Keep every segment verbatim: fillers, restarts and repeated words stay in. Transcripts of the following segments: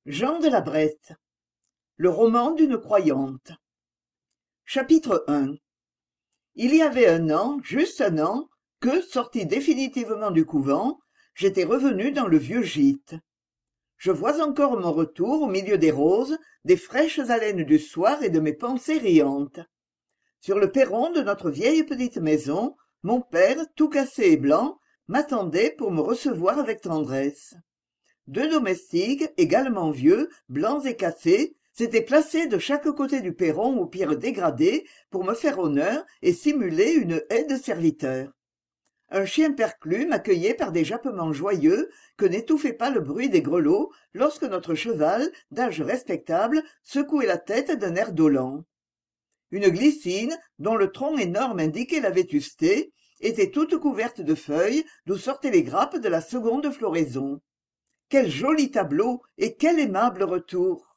Jean de la Bresse. Le roman d'une croyante. Chapitre un. Il y avait un an, juste un an, que, sorti définitivement du couvent, j'étais revenu dans le vieux gîte. Je vois encore mon retour au milieu des roses, des fraîches haleines du soir et de mes pensées riantes. Sur le perron de notre vieille petite maison, mon père, tout cassé et blanc, m'attendait pour me recevoir avec tendresse. Deux domestiques, également vieux, blancs et cassés, s'étaient placés de chaque côté du perron au pire dégradé pour me faire honneur et simuler une haie de serviteurs. Un chien perclus m'accueillait par des jappements joyeux que n'étouffait pas le bruit des grelots lorsque notre cheval, d'âge respectable, secouait la tête d'un air dolent. Une glycine, dont le tronc énorme indiquait la vétusté, était toute couverte de feuilles d'où sortaient les grappes de la seconde floraison. Quel joli tableau et quel aimable retour!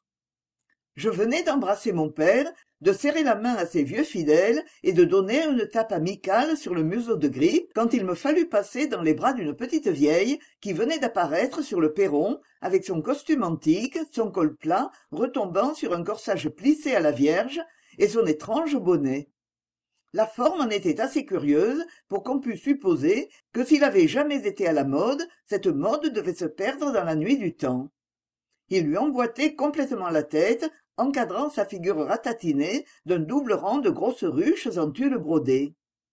Je venais d'embrasser mon père, de serrer la main à ses vieux fidèles et de donner une tape amicale sur le museau de grippe quand il me fallut passer dans les bras d'une petite vieille qui venait d'apparaître sur le perron avec son costume antique, son col plat retombant sur un corsage plissé à la Vierge et son étrange bonnet. La forme en était assez curieuse pour qu'on pût supposer que s'il avait jamais été à la mode, cette mode devait se perdre dans la nuit du temps. Il lui emboîtait complètement la tête, encadrant sa figure ratatinée d'un double rang de grosses ruches en tulle brodée.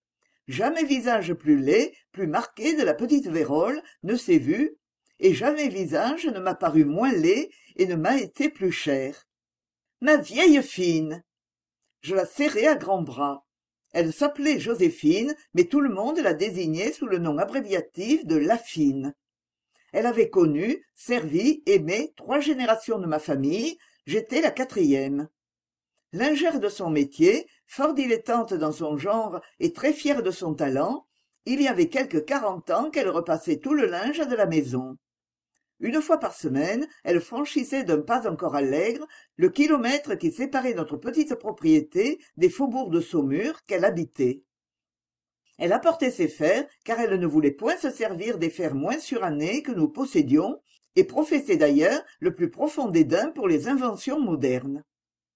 Jamais visage plus laid, plus marqué de la petite vérole ne s'est vu, et jamais visage ne m'a paru moins laid et ne m'a été plus cher. Ma vieille fine! Je la serrai à grands bras. Elle s'appelait Joséphine, mais tout le monde la désignait sous le nom abréviatif de Lafine. Elle avait connu, servi, aimé trois générations de ma famille, j'étais la quatrième. Lingère de son métier, fort dilettante dans son genre et très fière de son talent, il y avait quelque quarante ans qu'elle repassait tout le linge de la maison. Une fois par semaine, elle franchissait d'un pas encore allègre le kilomètre qui séparait notre petite propriété des faubourgs de Saumur qu'elle habitait. Elle apportait ses fers, car elle ne voulait point se servir des fers moins surannés que nous possédions, et professait d'ailleurs le plus profond dédain pour les inventions modernes.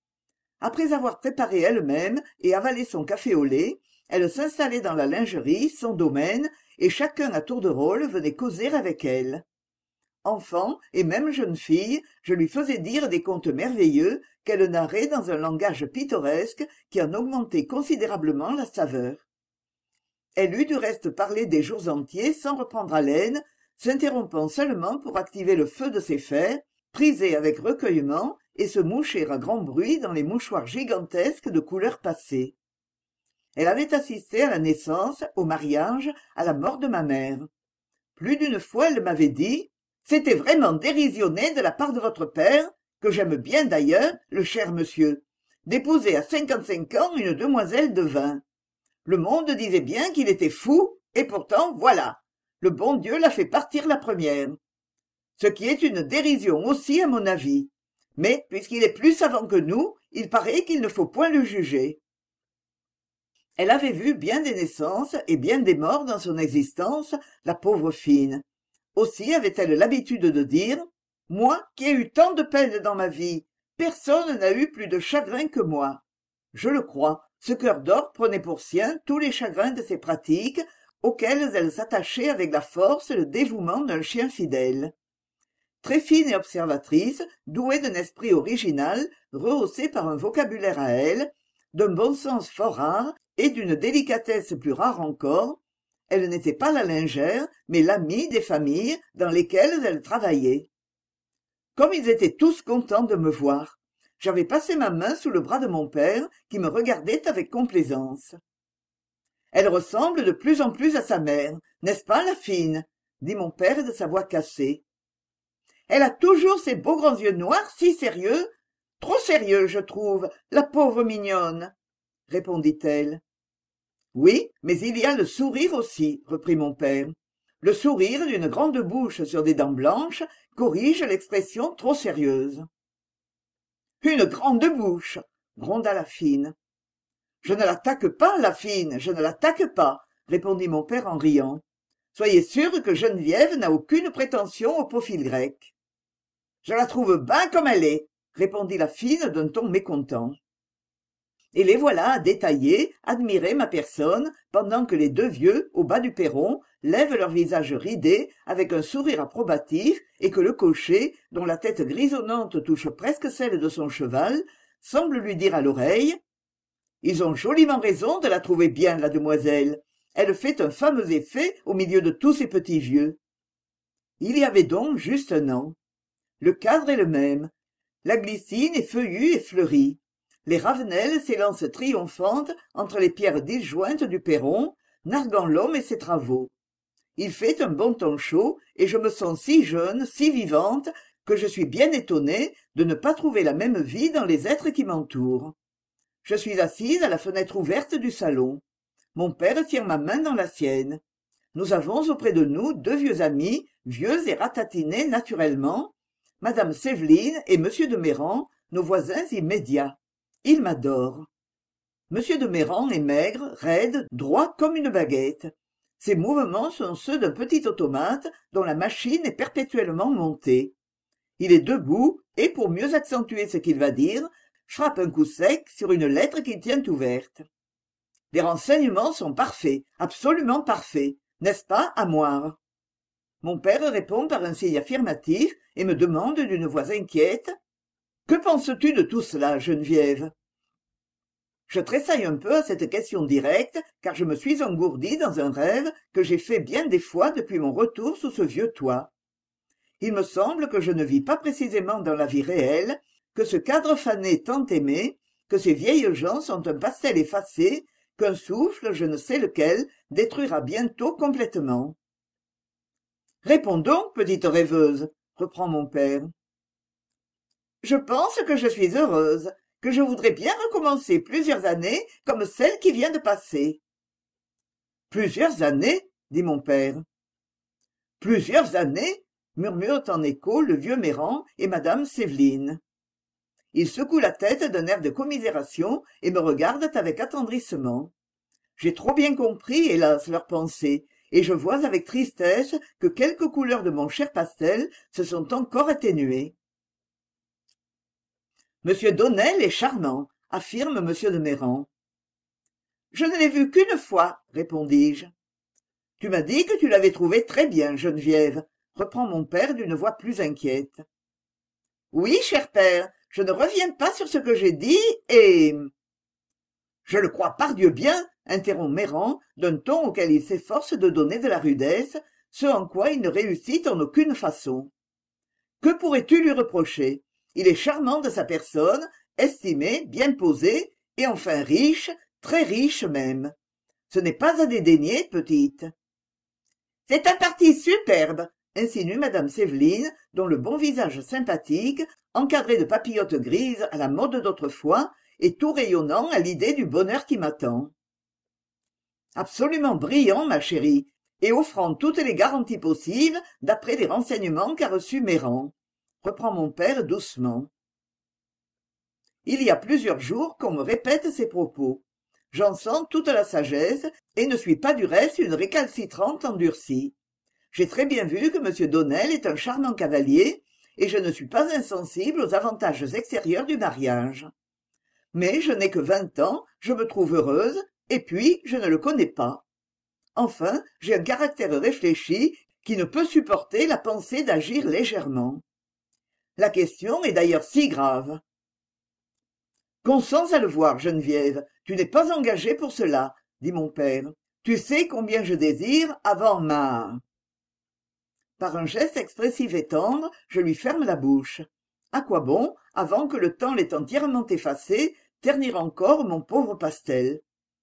Après avoir préparé elle-même et avalé son café au lait, elle s'installait dans la lingerie, son domaine, et chacun à tour de rôle venait causer avec elle. Enfant, et même jeune fille, je lui faisais dire des contes merveilleux qu'elle narrait dans un langage pittoresque qui en augmentait considérablement la saveur. Elle eut du reste parlé des jours entiers sans reprendre haleine, s'interrompant seulement pour activer le feu de ses fers, priser avec recueillement et se moucher à grand bruit dans les mouchoirs gigantesques de couleur passée. Elle avait assisté à la naissance, au mariage, à la mort de ma mère. Plus d'une fois elle m'avait dit: c'était vraiment dérisionné de la part de votre père, que j'aime bien d'ailleurs, le cher monsieur, d'épouser à cinquante-cinq ans une demoiselle de vingt. Le monde disait bien qu'il était fou, et pourtant, voilà, le bon Dieu l'a fait partir la première. Ce qui est une dérision aussi, à mon avis. Mais, puisqu'il est plus savant que nous, il paraît qu'il ne faut point le juger. Elle avait vu bien des naissances et bien des morts dans son existence, la pauvre fine. Aussi avait-elle l'habitude de dire: « Moi, qui ai eu tant de peines dans ma vie, personne n'a eu plus de chagrin que moi. » Je le crois, ce cœur d'or prenait pour sien tous les chagrins de ses pratiques, auxquels elle s'attachait avec la force et le dévouement d'un chien fidèle. Très fine et observatrice, douée d'un esprit original, rehaussé par un vocabulaire à elle, d'un bon sens fort rare et d'une délicatesse plus rare encore, elle n'était pas la lingère, mais l'amie des familles dans lesquelles elle travaillait. Comme ils étaient tous contents de me voir, j'avais passé ma main sous le bras de mon père, qui me regardait avec complaisance. « Elle ressemble de plus en plus à sa mère, n'est-ce pas, la fine ?» dit mon père de sa voix cassée. « Elle a toujours ces beaux grands yeux noirs si sérieux, trop sérieux, je trouve, la pauvre mignonne, » répondit-elle. « Oui, mais il y a le sourire aussi, » reprit mon père. « Le sourire d'une grande bouche sur des dents blanches corrige l'expression trop sérieuse. »« Une grande bouche !» gronda la fine. « Je ne l'attaque pas, la fine, je ne l'attaque pas, » répondit mon père en riant. « Soyez sûr que Geneviève n'a aucune prétention au profil grec. » Je la trouve ben comme elle est, répondit la fine d'un ton mécontent. Et les voilà à détailler, admirer ma personne, pendant que les deux vieux, au bas du perron, lèvent leurs visages ridés avec un sourire approbatif et que le cocher, dont la tête grisonnante touche presque celle de son cheval, semble lui dire à l'oreille « Ils ont joliment raison de la trouver bien, la demoiselle. Elle fait un fameux effet au milieu de tous ces petits vieux. » Il y avait donc juste un an. Le cadre est le même. La glycine est feuillue et fleurie. Les ravenelles s'élancent triomphantes entre les pierres disjointes du perron, narguant l'homme et ses travaux. Il fait un bon temps chaud, et je me sens si jeune, si vivante, que je suis bien étonnée de ne pas trouver la même vie dans les êtres qui m'entourent. Je suis assise à la fenêtre ouverte du salon. Mon père tient ma main dans la sienne. Nous avons auprès de nous deux vieux amis, vieux et ratatinés naturellement, madame Séveline et monsieur de Méran, nos voisins immédiats. Ils m'adorent. Monsieur de Méran est maigre, raide, droit comme une baguette. Ses mouvements sont ceux d'un petit automate dont la machine est perpétuellement montée. Il est debout et, pour mieux accentuer ce qu'il va dire, frappe un coup sec sur une lettre qu'il tient ouverte. Les renseignements sont parfaits, absolument parfaits, n'est-ce pas, Amoire? Mon père répond par un signe affirmatif et me demande d'une voix inquiète « Que penses-tu de tout cela, Geneviève ?» Je tressaille un peu à cette question directe, car je me suis engourdie dans un rêve que j'ai fait bien des fois depuis mon retour sous ce vieux toit. Il me semble que je ne vis pas précisément dans la vie réelle, que ce cadre fané tant aimé, que ces vieilles gens sont un pastel effacé, qu'un souffle, je ne sais lequel, détruira bientôt complètement. « Réponds donc, petite rêveuse, » reprend mon père. « Je pense que je suis heureuse, que je voudrais bien recommencer plusieurs années comme celle qui vient de passer. »« Plusieurs années ?» dit mon père. « Plusieurs années ?» murmurent en écho le vieux Méran et madame Séveline. Ils secouent la tête d'un air de commisération et me regardent avec attendrissement. J'ai trop bien compris, hélas, leurs pensées, et je vois avec tristesse que quelques couleurs de mon cher pastel se sont encore atténuées. « Monsieur Donnel est charmant, » affirme monsieur de Méran. « Je ne l'ai vu qu'une fois, » répondis-je. « Tu m'as dit que tu l'avais trouvé très bien, Geneviève, » reprend mon père d'une voix plus inquiète. « Oui, cher père, je ne reviens pas sur ce que j'ai dit, et... »« Je le crois pardieu bien, » interrompt Méran, d'un ton auquel il s'efforce de donner de la rudesse, ce en quoi il ne réussit en aucune façon. « Que pourrais-tu lui reprocher ? Il est charmant de sa personne, estimé, bien posé, et enfin riche, très riche même. Ce n'est pas à dédaigner, petite. »« C'est un parti superbe, » insinue madame Séveline, dont le bon visage sympathique, encadré de papillotes grises à la mode d'autrefois, est tout rayonnant à l'idée du bonheur qui m'attend. « Absolument brillant, ma chérie, et offrant toutes les garanties possibles d'après les renseignements qu'a reçus Méran, » reprend mon père doucement. Il y a plusieurs jours qu'on me répète ces propos. J'en sens toute la sagesse et ne suis pas du reste une récalcitrante endurcie. J'ai très bien vu que M. Donnel est un charmant cavalier et je ne suis pas insensible aux avantages extérieurs du mariage. Mais je n'ai que vingt ans, je me trouve heureuse, et puis je ne le connais pas. Enfin, j'ai un caractère réfléchi qui ne peut supporter la pensée d'agir légèrement. La question est d'ailleurs si grave. « Consens à le voir, Geneviève, tu n'es pas engagée pour cela, » dit mon père. « Tu sais combien je désire avant ma... » Par un geste expressif et tendre, je lui ferme la bouche. À quoi bon, avant que le temps l'ait entièrement effacé, ternir encore mon pauvre pastel?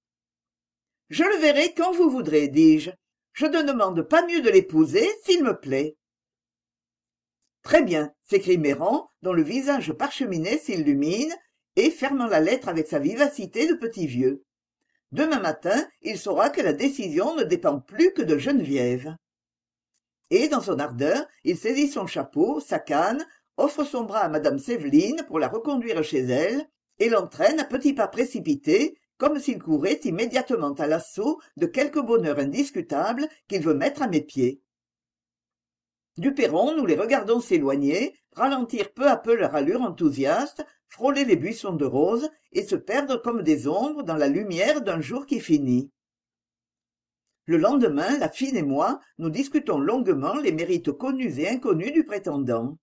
« Je le verrai quand vous voudrez, dis-je. Je ne demande pas mieux de l'épouser, s'il me plaît. » Très bien, s'écrie Méran, dont le visage parcheminé s'illumine, et fermant la lettre avec sa vivacité de petit vieux. Demain matin, il saura que la décision ne dépend plus que de Geneviève. Et, dans son ardeur, il saisit son chapeau, sa canne, offre son bras à madame Séveline pour la reconduire chez elle, et l'entraîne à petits pas précipités, comme s'il courait immédiatement à l'assaut de quelque bonheur indiscutable qu'il veut mettre à mes pieds. Du perron, nous les regardons s'éloigner, ralentir peu à peu leur allure enthousiaste, frôler les buissons de roses et se perdre comme des ombres dans la lumière d'un jour qui finit. Le lendemain, la fine et moi, nous discutons longuement les mérites connus et inconnus du prétendant.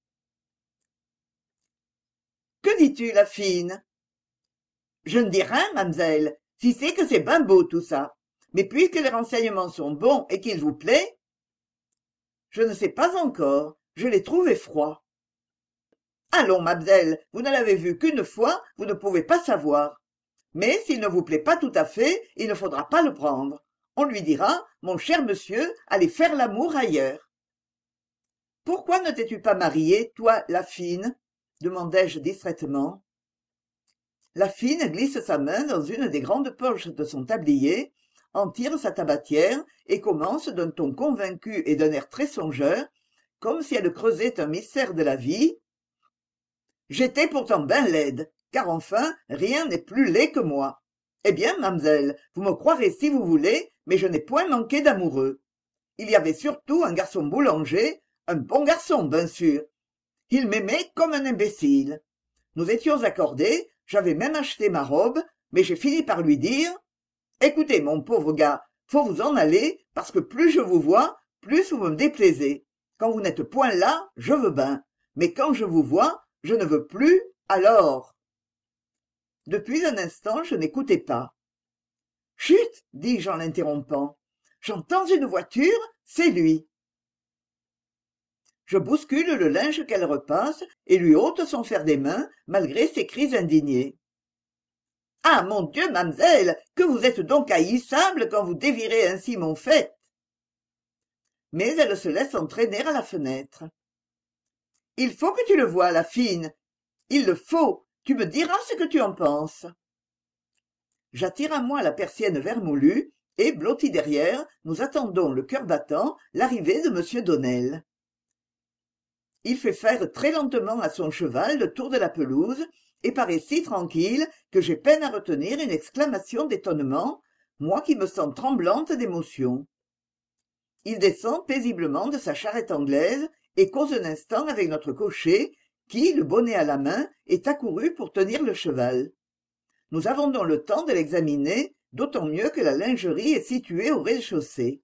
« Que dis-tu, la fine ?»« Je ne dis rien, mamselle, si c'est que c'est ben beau tout ça. Mais puisque les renseignements sont bons et qu'il vous plaît, je ne sais pas encore, je l'ai trouvé froid. »« Allons, mamselle, vous ne l'avez vu qu'une fois, vous ne pouvez pas savoir. Mais s'il ne vous plaît pas tout à fait, il ne faudra pas le prendre. On lui dira, mon cher monsieur, allez faire l'amour ailleurs. »« Pourquoi ne t'es-tu pas mariée, toi, la fine ?» demandai-je distraitement. La fine glisse sa main dans une des grandes poches de son tablier, en tire sa tabatière et commence d'un ton convaincu et d'un air très songeur, comme si elle creusait un mystère de la vie. « J'étais pourtant ben laide, car enfin, rien n'est plus laid que moi. Eh bien, mamselle, vous me croirez si vous voulez, mais je n'ai point manqué d'amoureux. Il y avait surtout un garçon boulanger, un bon garçon, bien sûr. Il m'aimait comme un imbécile. Nous étions accordés, j'avais même acheté ma robe, mais j'ai fini par lui dire « Écoutez, mon pauvre gars, faut vous en aller, parce que plus je vous vois, plus vous me déplaisez. Quand vous n'êtes point là, je veux ben, mais quand je vous vois, je ne veux plus, alors... » Depuis un instant, je n'écoutais pas. « Chut !» dis-je en l'interrompant. « J'entends une voiture, c'est lui. » Je bouscule le linge qu'elle repasse et lui ôte son fer des mains, malgré ses cris indignés. « Ah, mon Dieu, mamselle, que vous êtes donc haïssable quand vous dévirez ainsi mon fait !» Mais elle se laisse entraîner à la fenêtre. « Il faut que tu le voies, la fine. Il le faut. Tu me diras ce que tu en penses. » J'attire à moi la persienne vermoulue et, blotti derrière, nous attendons le cœur battant l'arrivée de monsieur Donnel. Il fait faire très lentement à son cheval le tour de la pelouse et paraît si tranquille que j'ai peine à retenir une exclamation d'étonnement, moi qui me sens tremblante d'émotion. Il descend paisiblement de sa charrette anglaise et cause un instant avec notre cocher qui, le bonnet à la main, est accouru pour tenir le cheval. Nous avons donc le temps de l'examiner, d'autant mieux que la lingerie est située au rez-de-chaussée.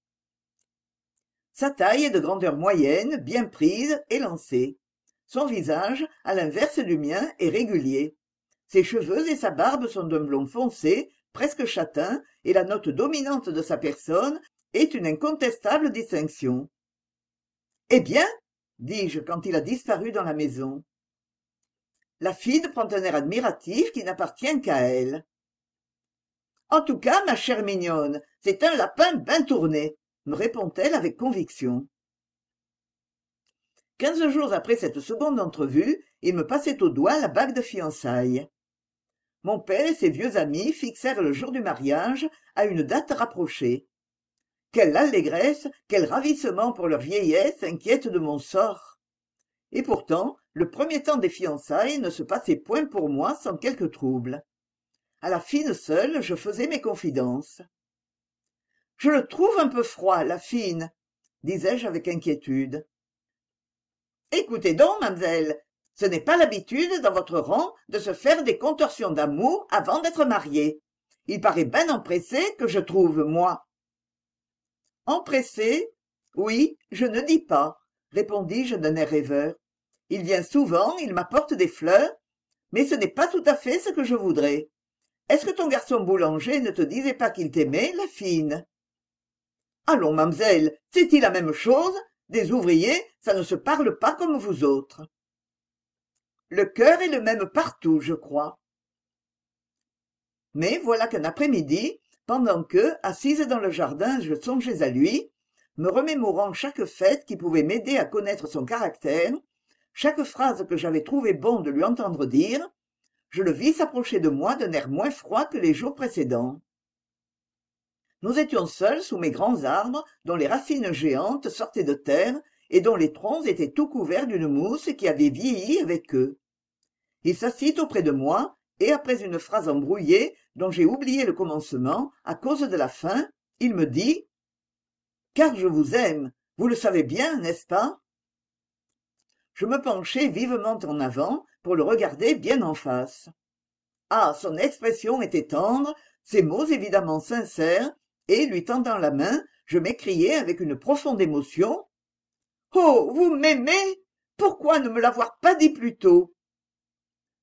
Sa taille est de grandeur moyenne, bien prise, élancée. Son visage, à l'inverse du mien, est régulier. Ses cheveux et sa barbe sont d'un blond foncé, presque châtain, et la note dominante de sa personne est une incontestable distinction. « Eh bien ?» dis-je quand il a disparu dans la maison. La fille prend un air admiratif qui n'appartient qu'à elle. « En tout cas, ma chère mignonne, c'est un lapin bien tourné, » me répond-elle avec conviction. Quinze jours après cette seconde entrevue, il me passait au doigt la bague de fiançailles. Mon père et ses vieux amis fixèrent le jour du mariage à une date rapprochée. Quelle allégresse, quel ravissement pour leur vieillesse inquiète de mon sort. Et pourtant, le premier temps des fiançailles ne se passait point pour moi sans quelque trouble. À la fine seule, je faisais mes confidences. « Je le trouve un peu froid, la fine, » disais-je avec inquiétude. « Écoutez donc, mamselle, ce n'est pas l'habitude dans votre rang de se faire des contorsions d'amour avant d'être marié. Il paraît ben empressé que je trouve, moi. »« Empressé ? Oui, je ne dis pas, » répondis-je d'un air rêveur. « Il vient souvent, il m'apporte des fleurs, mais ce n'est pas tout à fait ce que je voudrais. Est-ce que ton garçon boulanger ne te disait pas qu'il t'aimait, la fine ? » « Allons, mamselle, c'est-il la même chose ? Des ouvriers, ça ne se parle pas comme vous autres. » « Le cœur est le même partout, je crois. » Mais voilà qu'un après-midi, pendant que, assise dans le jardin, je songeais à lui, me remémorant chaque fait qui pouvait m'aider à connaître son caractère, chaque phrase que j'avais trouvé bon de lui entendre dire, je le vis s'approcher de moi d'un air moins froid que les jours précédents. Nous étions seuls sous mes grands arbres dont les racines géantes sortaient de terre et dont les troncs étaient tout couverts d'une mousse qui avait vieilli avec eux. Il s'assit auprès de moi et après une phrase embrouillée dont j'ai oublié le commencement à cause de la fin, il me dit « Car je vous aime, vous le savez bien, n'est-ce pas ?» Je me penchai vivement en avant pour le regarder bien en face. Ah, son expression était tendre, ses mots évidemment sincères, et, lui tendant la main, je m'écriai avec une profonde émotion: « Oh, vous m'aimez? Pourquoi ne me l'avoir pas dit plus tôt ?» « Pourquoi ?»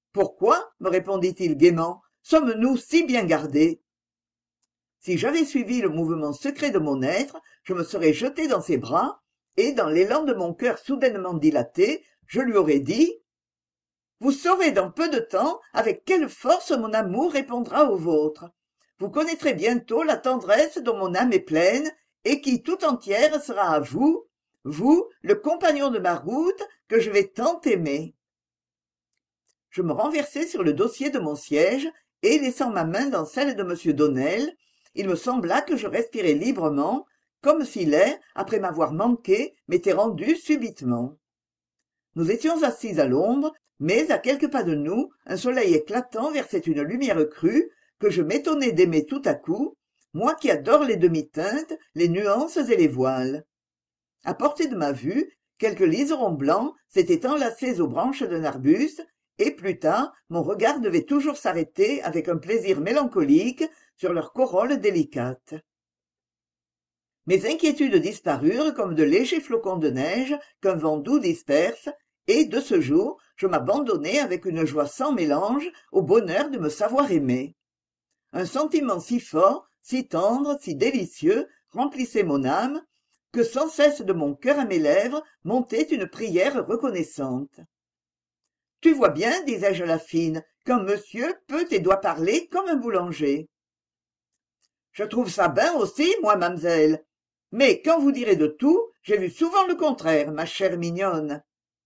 me répondit-il gaiement. « Sommes-nous si bien gardés ?» Si j'avais suivi le mouvement secret de mon être, je me serais jeté dans ses bras, et, dans l'élan de mon cœur soudainement dilaté, je lui aurais dit: « Vous saurez dans peu de temps avec quelle force mon amour répondra au vôtre. Vous connaîtrez bientôt la tendresse dont mon âme est pleine, et qui tout entière sera à vous, vous, le compagnon de ma route, que je vais tant aimer. » Je me renversai sur le dossier de mon siège, et, laissant ma main dans celle de M. Donnel, il me sembla que je respirais librement, comme si l'air, après m'avoir manqué, m'était rendu subitement. Nous étions assis à l'ombre, mais à quelques pas de nous, un soleil éclatant versait une lumière crue que je m'étonnais d'aimer tout à coup, moi qui adore les demi-teintes, les nuances et les voiles. À portée de ma vue, quelques liserons blancs s'étaient enlacés aux branches d'un arbuste, et plus tard, mon regard devait toujours s'arrêter avec un plaisir mélancolique sur leurs corolles délicates. Mes inquiétudes disparurent comme de légers flocons de neige qu'un vent doux disperse, et, de ce jour, je m'abandonnai avec une joie sans mélange au bonheur de me savoir aimé. Un sentiment si fort, si tendre, si délicieux remplissait mon âme, que sans cesse de mon cœur à mes lèvres montait une prière reconnaissante. « Tu vois bien, disais-je à la fine, qu'un monsieur peut et doit parler comme un boulanger. »« Je trouve ça ben aussi, moi, mamselle. Mais quand vous direz de tout, j'ai vu souvent le contraire, ma chère mignonne. »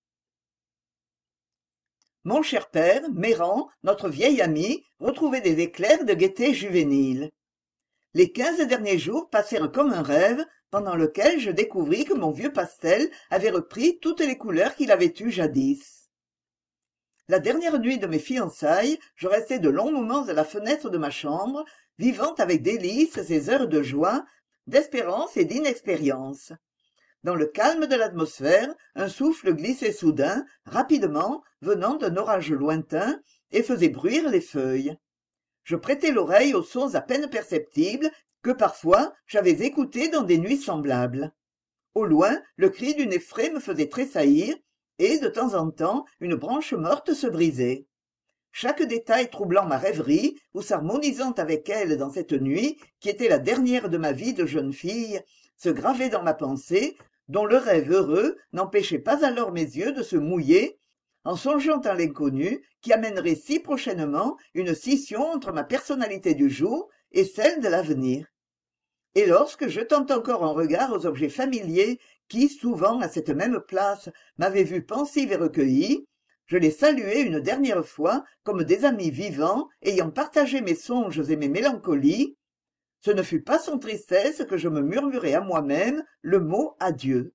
Mon cher père, Méran, notre vieil ami, retrouvait des éclairs de gaieté juvénile. Les quinze derniers jours passèrent comme un rêve, pendant lequel je découvris que mon vieux Pastel avait repris toutes les couleurs qu'il avait eues jadis. La dernière nuit de mes fiançailles, je restai de longs moments à la fenêtre de ma chambre, vivant avec délice ces heures de joie, d'espérance et d'inexpérience. Dans le calme de l'atmosphère, un souffle glissait soudain, rapidement, venant d'un orage lointain, et faisait bruire les feuilles. Je prêtai l'oreille aux sons à peine perceptibles que parfois j'avais écoutés dans des nuits semblables. Au loin, le cri d'une effraie me faisait tressaillir, et de temps en temps une branche morte se brisait. Chaque détail troublant ma rêverie, ou s'harmonisant avec elle dans cette nuit, qui était la dernière de ma vie de jeune fille, se gravait dans ma pensée, dont le rêve heureux n'empêchait pas alors mes yeux de se mouiller, en songeant à l'inconnu qui amènerait si prochainement une scission entre ma personnalité du jour et celle de l'avenir. Et lorsque, jetant encore un regard aux objets familiers qui, souvent à cette même place, m'avaient vu pensive et recueillie, je les saluai une dernière fois comme des amis vivants ayant partagé mes songes et mes mélancolies, ce ne fut pas sans tristesse que je me murmurai à moi-même le mot adieu.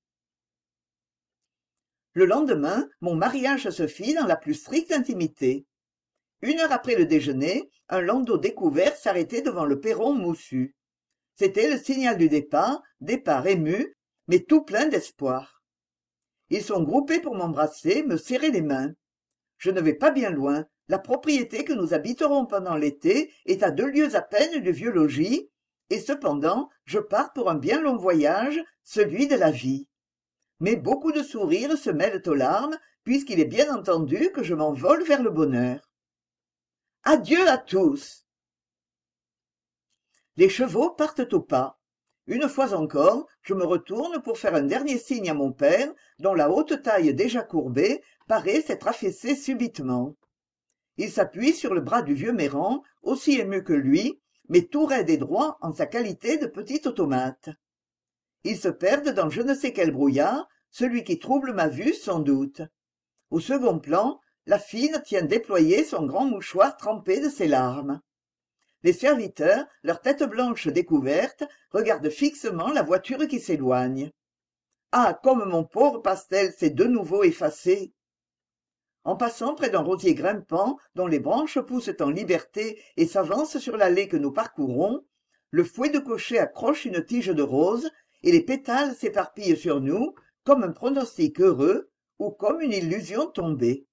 Le lendemain, mon mariage se fit dans la plus stricte intimité. Une heure après le déjeuner, un landau découvert s'arrêtait devant le perron moussu. C'était le signal du départ, départ ému, mais tout plein d'espoir. Ils sont groupés pour m'embrasser, me serrer les mains. Je ne vais pas bien loin. La propriété que nous habiterons pendant l'été est à deux lieues à peine du vieux logis, et cependant, je pars pour un bien long voyage, celui de la vie. Mais beaucoup de sourires se mêlent aux larmes, puisqu'il est bien entendu que je m'envole vers le bonheur. Adieu à tous. Les chevaux partent au pas. Une fois encore, je me retourne pour faire un dernier signe à mon père, dont la haute taille déjà courbée paraît s'être affaissée subitement. Il s'appuie sur le bras du vieux Méran, aussi ému que lui, mais tout raide et droit en sa qualité de petit automate. Ils se perdent dans je ne sais quel brouillard, celui qui trouble ma vue sans doute. Au second plan, la fine tient déployé son grand mouchoir trempé de ses larmes. Les serviteurs, leurs têtes blanches découvertes, regardent fixement la voiture qui s'éloigne. Ah, comme mon pauvre Pastel s'est de nouveau effacé! En passant près d'un rosier grimpant dont les branches poussent en liberté et s'avancent sur l'allée que nous parcourons, le fouet de cocher accroche une tige de rose et les pétales s'éparpillent sur nous comme un pronostic heureux, ou comme une illusion tombée.